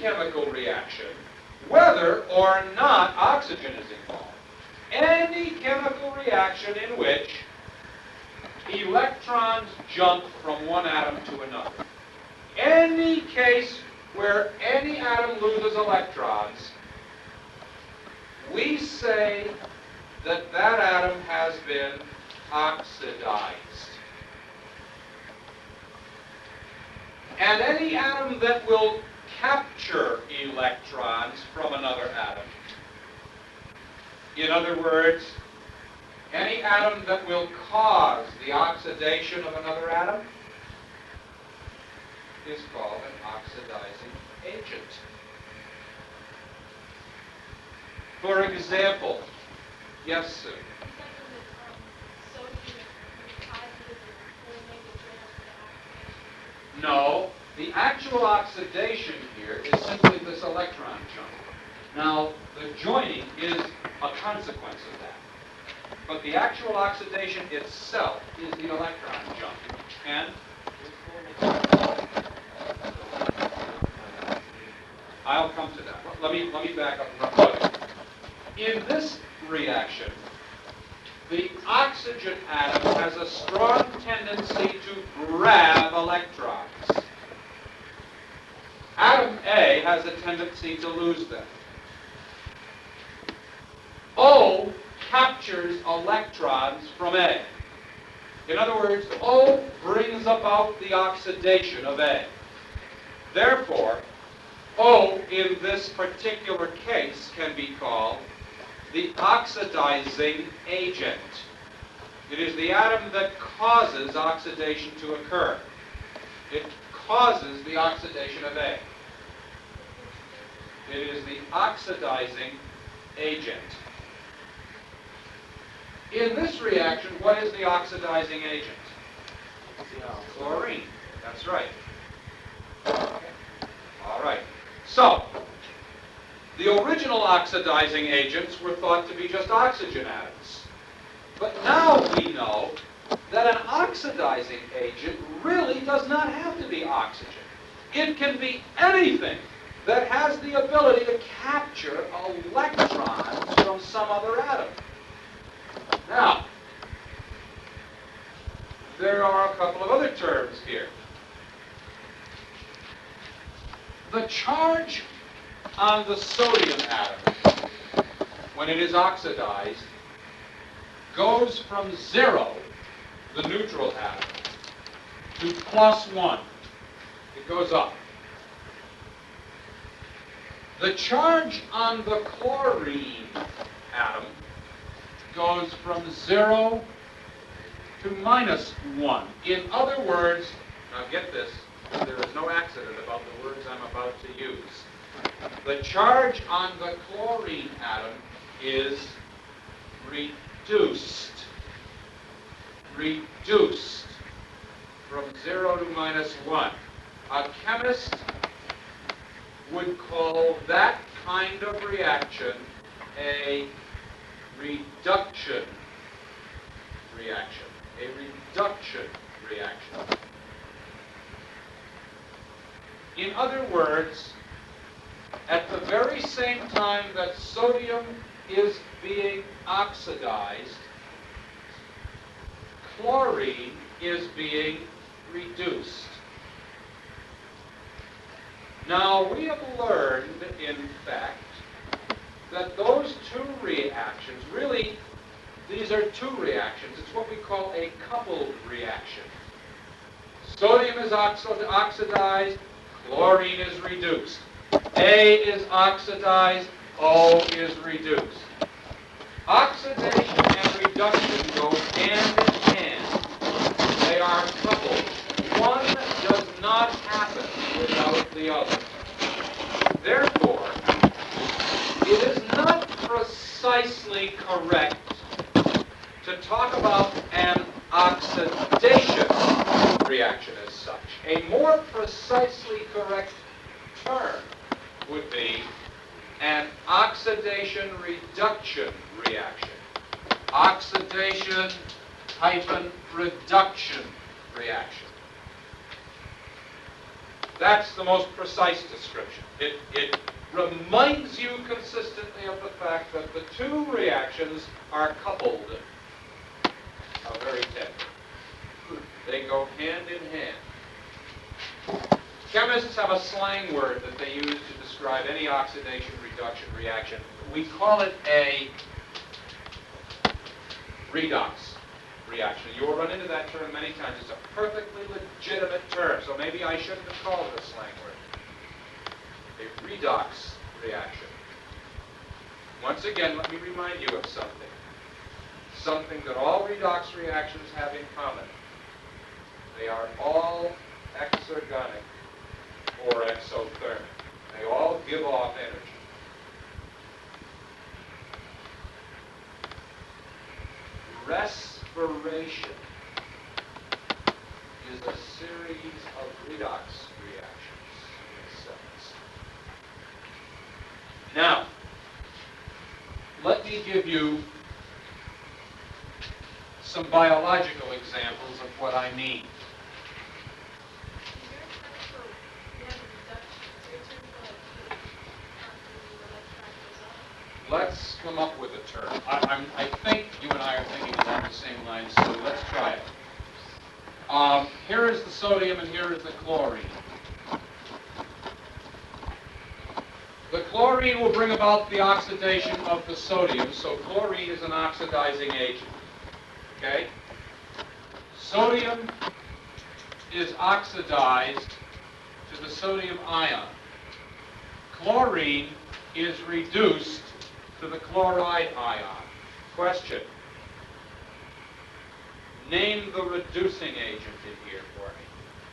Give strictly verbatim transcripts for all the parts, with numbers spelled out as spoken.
chemical reaction, whether or not oxygen is involved. Any chemical reaction in which electrons jump from one atom to another. Any case where any atom loses electrons, we say that that atom has been oxidized. And any atom that will capture electrons from another atom, in other words, any atom that will cause the oxidation of another atom, is called an oxidizing agent. For example, yes, Sue? No, the actual oxidation here is simply this electron jump. Now, the joining is a consequence of that. But the actual oxidation itself is the electron jump. And I'll come to that. Let me, let me back up. Look, in this reaction, the oxygen atom has a strong tendency to grab electrons. Atom A has a tendency to lose them. O captures electrons from A. In other words, O brings about the oxidation of A. Therefore, O in this particular case can be called the oxidizing agent. It is the atom that causes oxidation to occur. It causes the oxidation of A. It is the oxidizing agent. In this reaction, what is the oxidizing agent? Chlorine. That's right. Okay. All right. So, the original oxidizing agents were thought to be just oxygen atoms. But now we know that an oxidizing agent really does not have to be oxygen. It can be anything that has the ability to capture electrons from some other atom. Now, there are a couple of other terms here. The charge on the sodium atom, when it is oxidized, goes from zero, the neutral atom, to plus one. It goes up. The charge on the chlorine atom goes from zero to minus one. In other words, now get this, there is no accident about the words I'm about to use. The charge on the chlorine atom is reduced. Reduced from zero to minus one. A chemist would call that kind of reaction a reduction reaction. A reduction reaction. In other words, at the very same time that sodium is being oxidized, chlorine is being reduced. Now, we have learned, in fact, that those two reactions, really, these are two reactions. It's what we call a coupled reaction. Sodium is oxidized, chlorine is reduced. A is oxidized, O is reduced. Oxidation and reduction go hand in hand. They are coupled. One does not happen without the other. Therefore, it is not precisely correct to talk about an oxidation reaction as such. A more precisely correct term would be an oxidation-reduction reaction. Oxidation hyphen reduction reaction. That's the most precise description. It, it reminds you consistently of the fact that the two reactions are coupled. How very tender. They go hand in hand. Chemists have a slang word that they use to describe any oxidation-reduction reaction. We call it a redox reaction. You will run into that term many times. It's a perfectly legitimate term, so maybe I shouldn't have called it a slang word. A redox reaction. Once again, let me remind you of something. Something that all redox reactions have in common. They are all exergonic or exothermic. They all give off energy. Respiration is a series of redox reactions in cells. Now, let me give you some biological examples of what I mean. Let's come up with a term. I, I'm, I think you and I are thinking along the same lines, so let's try it. Um, here is the sodium and here is the chlorine. The chlorine will bring about the oxidation of the sodium, so chlorine is an oxidizing agent. Okay? Sodium is oxidized to the sodium ion. Chlorine is reduced to the chloride ion. Question. Name the reducing agent in here for me.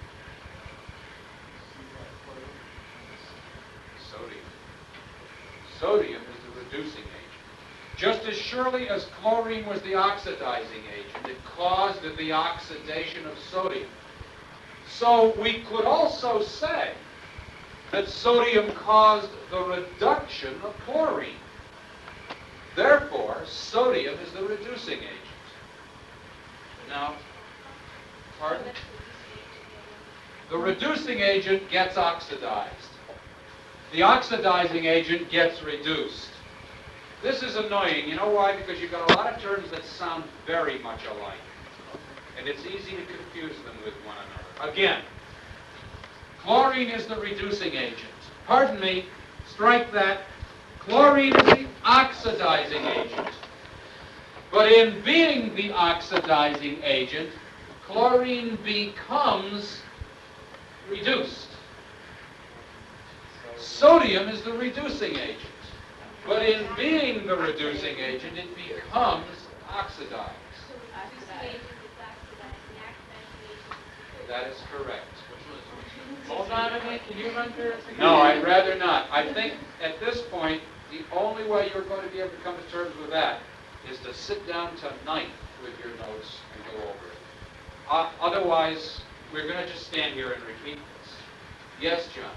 Sodium. Sodium is the reducing agent. Just as surely as chlorine was the oxidizing agent, it caused the oxidation of sodium. So we could also say that sodium caused the reduction of chlorine. Therefore, sodium is the reducing agent. Now, pardon? The reducing agent gets oxidized. The oxidizing agent gets reduced. This is annoying. You know why? Because you've got a lot of terms that sound very much alike. And it's easy to confuse them with one another. Again, chlorine is the reducing agent. Pardon me, strike that. Chlorine is the oxidizing agent. But in being the oxidizing agent, chlorine becomes reduced. Sodium is the reducing agent. But in being the reducing agent, it becomes oxidized. That is correct. Hold on a minute. Can you run through it? No, I'd rather not. I think at this point, the only way you're going to be able to come to terms with that is to sit down tonight with your notes and go over it. Uh, otherwise, we're going to just stand here and repeat this. Yes, John?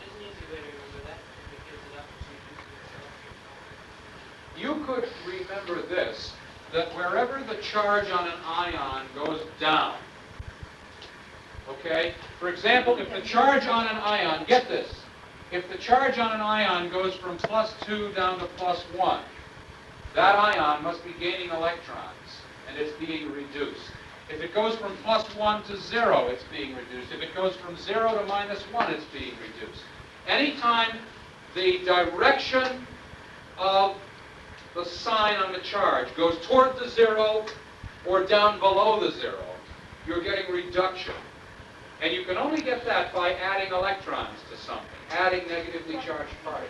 You could remember this, that wherever the charge on an ion goes down, okay? For example, if the charge on an ion, get this, if the charge on an ion goes from plus two down to plus one, that ion must be gaining electrons, and it's being reduced. If it goes from plus one to zero, it's being reduced. If it goes from zero to minus one, it's being reduced. Anytime the direction of the sign on the charge goes toward the zero or down below the zero, you're getting reduction. And you can only get that by adding electrons to something, adding negatively charged particles.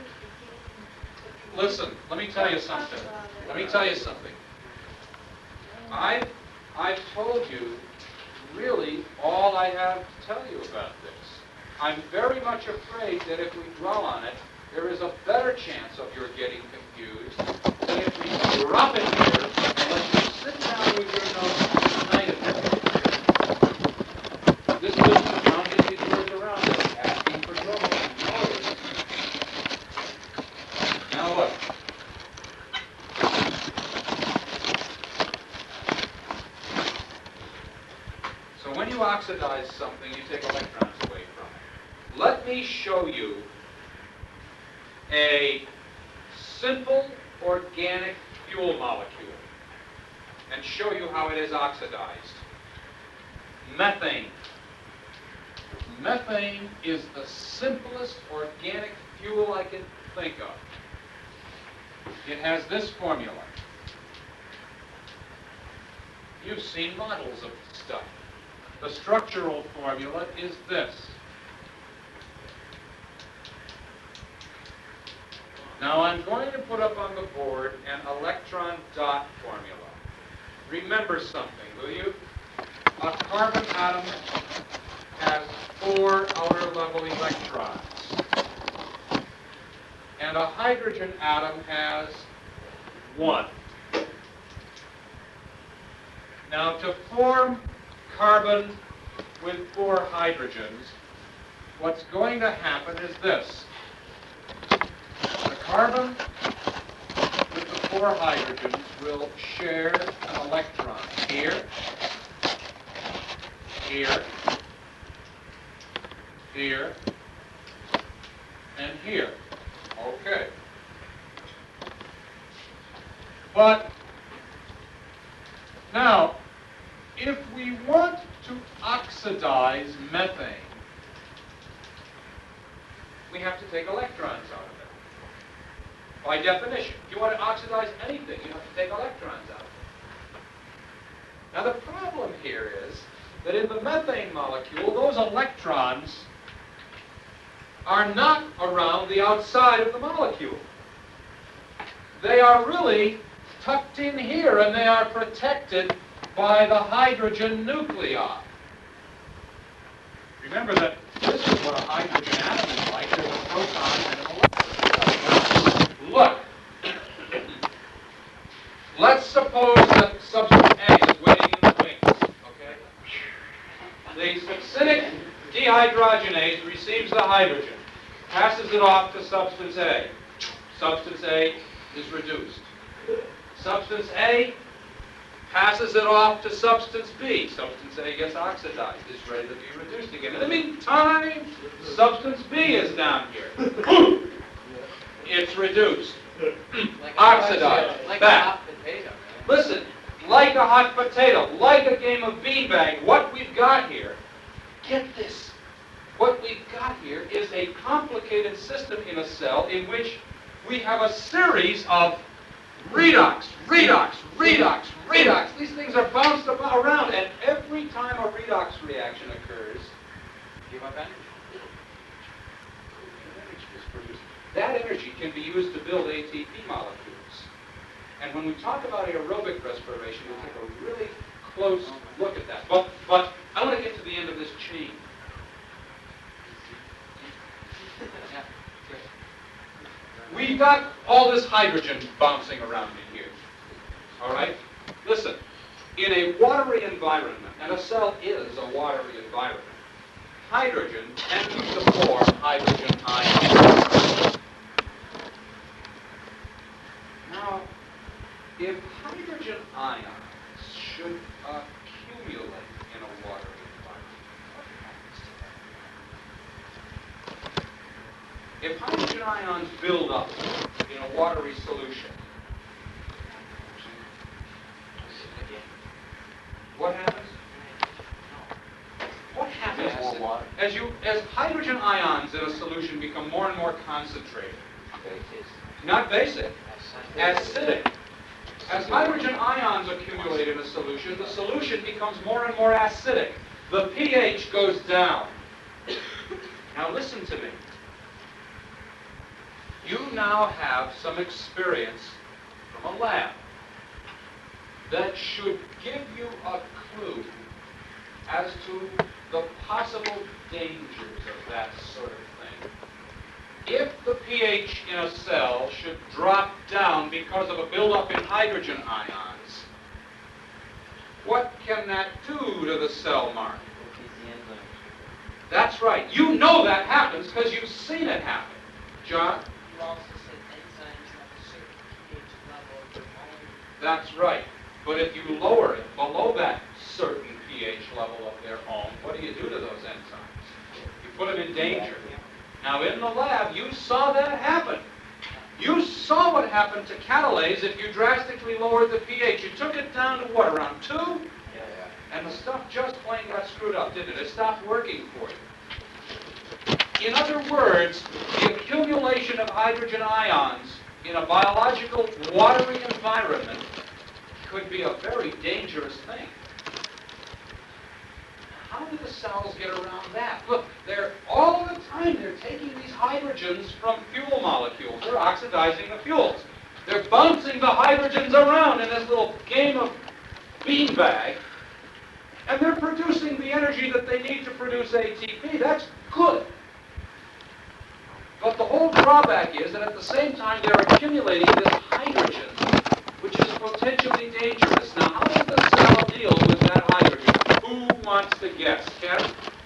Listen, let me tell you something. Let me tell you something. I've, I've told you really all I have to tell you about this. I'm very much afraid that if we dwell on it, there is a better chance of your getting confused than if we drop it here and let you sit down with your notes tonight at this. This business now gets these words around it, asking for trouble. Now look. So when you oxidize something, you take electrons away from it. me show you a simple organic fuel molecule and show you how it is oxidized. Methane. Methane is the simplest organic fuel I can think of. It has this formula. You've seen models of the stuff. The structural formula is this. Now I'm going to put up on the board an electron dot formula. Remember something, will you? A carbon atom has four outer level electrons. And a hydrogen atom has one. Now to form carbon with four hydrogens, what's going to happen is this. The carbon with the four hydrogens will share an electron here, here, here, and here. Okay. But now, if we want to oxidize methane, we have to take electrons out of it. By definition, if you want to oxidize anything, you have to take electrons out of it. Now the problem here is that in the methane molecule, those electrons are not around the outside of the molecule. They are really tucked in here, and they are protected by the hydrogen nuclei. Remember that this is what a hydrogen atom is like. There's a proton and an electron. Look. Let's suppose that substance A is waiting in the wings. Okay? The succinic dehydrogenase receives the hydrogen, passes it off to substance A. Substance A is reduced. Substance A passes it off to substance B. Substance A gets oxidized, is ready to be reduced again. In the meantime, substance B is down here. It's reduced. Like Oxidized. Like back. a hot potato. Listen, like a hot potato, like a game of beanbag, what we've got here, get this, what we've got here is a complicated system in a cell in which we have a series of redox, redox, redox, redox. These things are bounced about around, and every time a redox reaction occurs, Give up energy. energy is produced. That energy can be used to build A T P molecules. And when we talk about aerobic respiration, we'll take a really close look at that. But, but I want to get to the end of this chain. We've got all this hydrogen bouncing around in here. All right? Listen, in a watery environment, and a cell is a watery environment, hydrogen tends to form hydrogen ions. Now, if hydrogen ions should accumulate in a watery environment, what happens to them? If hydrogen ions build up in a watery solution, what happens? What happens as you as hydrogen ions in a solution become more and more concentrated? Not basic, acidic. As hydrogen ions accumulate in a solution, the solution becomes more and more acidic. The pH goes down. Now listen to me. You now have some experience from a lab that should give you a clue as to the possible dangers of that sort of thing. If the pH in a cell should drop down because of a buildup in hydrogen ions, what can that do to the cell, Mark? That's right. You know that happens because you've seen it happen. John? You also said enzymes have a certain pH level of their own. That's right. But if you lower it below that certain pH level of their own, what do you do to those enzymes? You put them in danger. Now, in the lab, you saw that happen. You saw what happened to catalase if you drastically lowered the pH. You took it down to what, around two? Yeah. And the stuff just plain got screwed up, didn't it? It stopped working for you. In other words, the accumulation of hydrogen ions in a biological, watery environment could be a very dangerous thing. How do the cells get around that? Look, they're all the time, they're taking these hydrogens from fuel molecules. They're oxidizing the fuels. They're bouncing the hydrogens around in this little game of beanbag, and they're producing the energy that they need to produce A T P. That's good. But the whole drawback is that at the same time they're accumulating this hydrogen, which is potentially dangerous. Now, how does the cell deal with that hydrogen? Who wants to guess? Ken?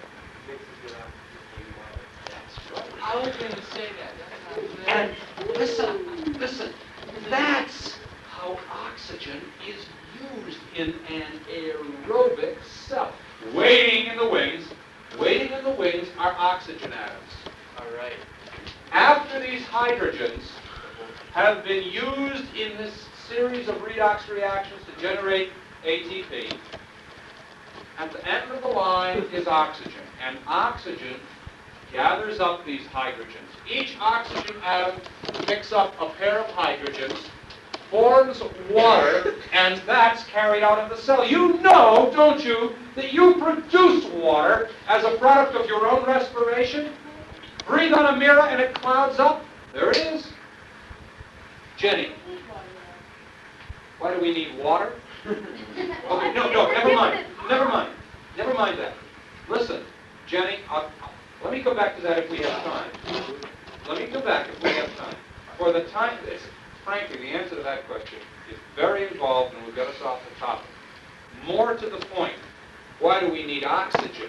That's right. I was going to say that. That's not And listen, listen, that's how oxygen is used in an aerobic cell. Waiting in the wings, waiting in the wings are oxygen atoms. All right. After these hydrogens have been used in this series of redox reactions to generate A T P, at the end of the line is oxygen, and oxygen gathers up these hydrogens. Each oxygen atom picks up a pair of hydrogens, forms water, and that's carried out of the cell. You know, don't you, that you produce water as a product of your own respiration? Breathe on a mirror and it clouds up. There it is. Jenny, why do we need water? Okay, no, no, never mind. Never mind. Never mind that. Listen, Jenny, I'll, let me go back to that if we have time. Let me go back if we have time. For the time, it's, frankly, the answer to that question is very involved and will get us off the topic. More to the point, why do we need oxygen?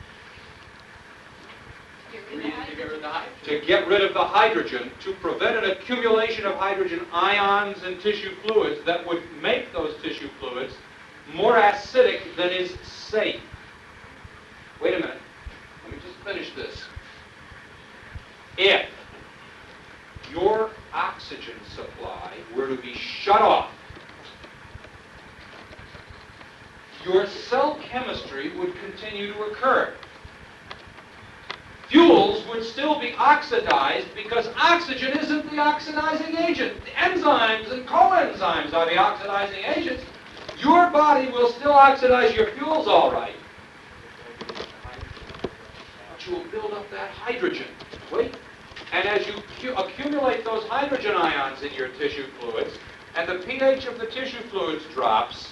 We need to get rid of the hydrogen. To get rid of the hydrogen, to prevent an accumulation of hydrogen ions in tissue fluids that would make those tissue fluids more acidic than is safe. Wait a minute. Let me just finish this. If your oxygen supply were to be shut off, your cell chemistry would continue to occur. Fuels would still be oxidized because oxygen isn't the oxidizing agent. The enzymes and coenzymes are the oxidizing agents. Your body will still oxidize your fuels all right, but you will build up that hydrogen. Wait. And as you cu- accumulate those hydrogen ions in your tissue fluids, and the pH of the tissue fluids drops,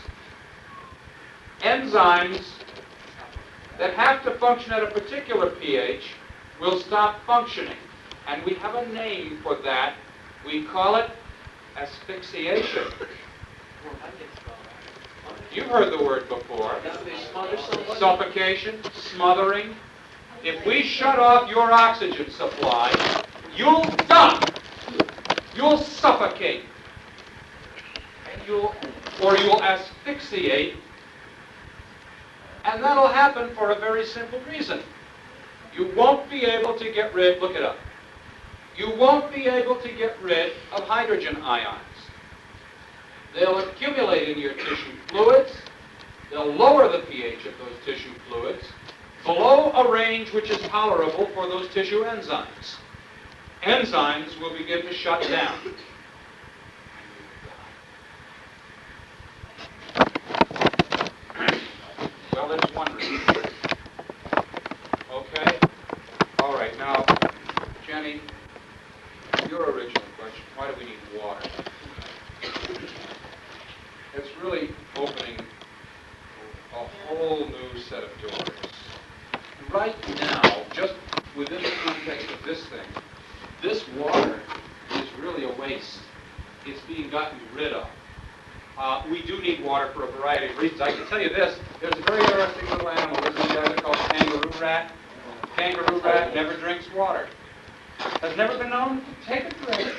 enzymes that have to function at a particular pH will stop functioning. And we have a name for that. We call it asphyxiation. You've heard the word before. They smother somebody. Suffocation, smothering. If we shut off your oxygen supply, you'll die. You'll suffocate. And you'll, or you'll asphyxiate. And that'll happen for a very simple reason. You won't be able to get rid, look it up, you won't be able to get rid of hydrogen ions. They'll accumulate in your tissue fluids, they'll lower the pH of those tissue fluids below a range which is tolerable for those tissue enzymes. Enzymes will begin to shut down. Well, there's one reason. Okay? All right, now, Jenny, your original question, why do we need water? It's really opening a whole new set of doors. Right now, just within the context of this thing, this water is really a waste. It's being gotten rid of. Uh, we do need water for a variety of reasons. I can tell you this, there's a very interesting little animal, this is guys called kangaroo rat. Kangaroo rat never drinks water. Has never been known to take a drink.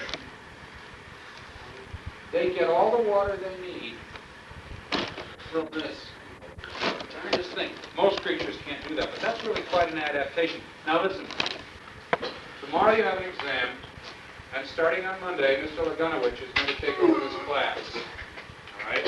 They get all the water they need from this. Just think, most creatures can't do that, but that's really quite an adaptation. Now listen, the tomorrow you have an exam, and starting on Monday, Mister Lagunowich is going to take over this class. All right?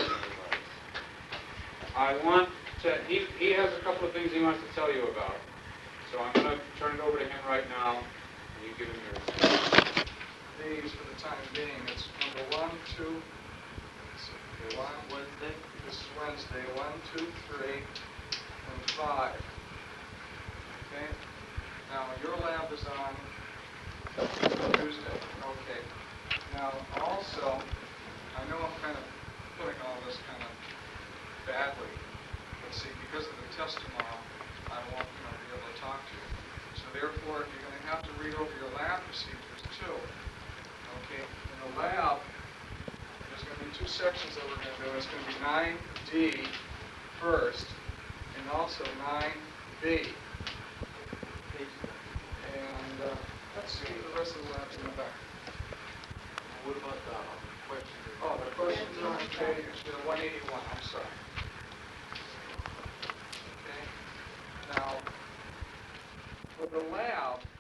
I want to, he, he has a couple of things he wants to tell you about. So I'm going to turn it over to him right now, and you give him yours. These, for the time being, it's number one, two, Here's one, Wednesday. this is Wednesday, one, two, three, and five. Okay? Now, your lab is on Tuesday. Okay. Now, also, I know I'm kind of putting all this kind of badly, but see, because of the test tomorrow, I won't, you know, be able to talk to you. So therefore, you're going to have to read over your lab procedures too. Okay? In the lab, there's going to be two sections that we're going to do. It's going to be nine D first, and also nine B. And uh, let's see the rest of the labs in the back. What about the questions? Oh, the questions are on page uh, one eighty-one, I'm sorry. Okay. Now, for the lab,